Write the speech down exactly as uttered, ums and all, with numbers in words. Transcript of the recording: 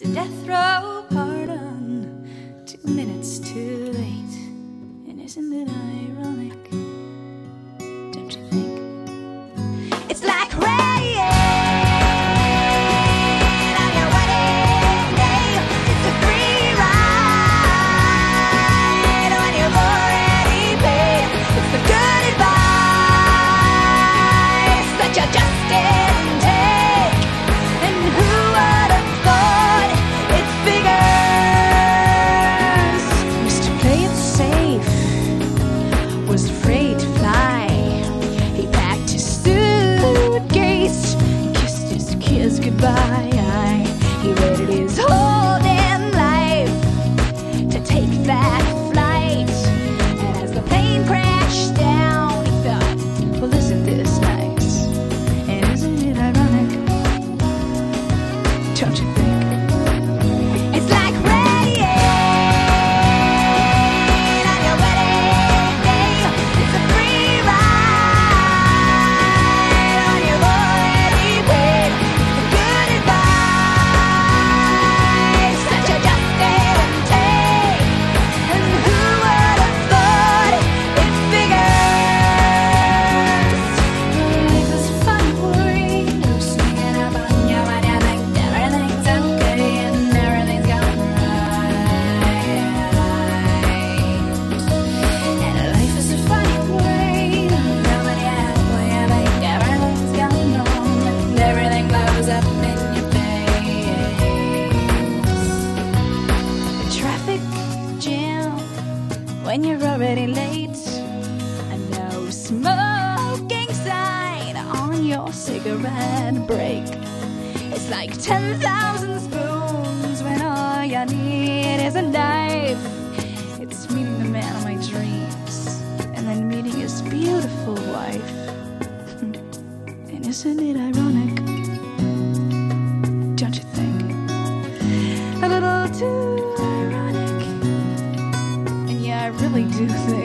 a death row pardon, two minutes too late. And isn't it ironic? Don't you think? It's like rain on your wedding day. It's a free ride when you've already paid. It's the good advice that you just didn't take. And who would have thought it figures? Used to play it safe, was afraid to fly. He packed his suitcase, kissed his kids goodbye. He waited his whole damn life to take that flight. And as the plane crashed down, he thought, well, isn't this nice? And isn't it ironic? Don't you think? It's like rain on your wedding day. It's a free ride when you've already paid. The good advice that you just didn't take. And who would have thought it figures? Life is fun for you, sneaking up on you when you think everything's okay and everything's going right. And life is a funny way, nobody has when you think everything's going wrong and everything blows up in your face. A traffic jam when you're already late. A no smoking sign on your cigarette break. It's like ten thousand spoons when all you need is a knife. It's meeting the man of my dreams and then meeting his beautiful wife. And isn't it ironic? Don't you think? A little too ironic. And yeah, I really do think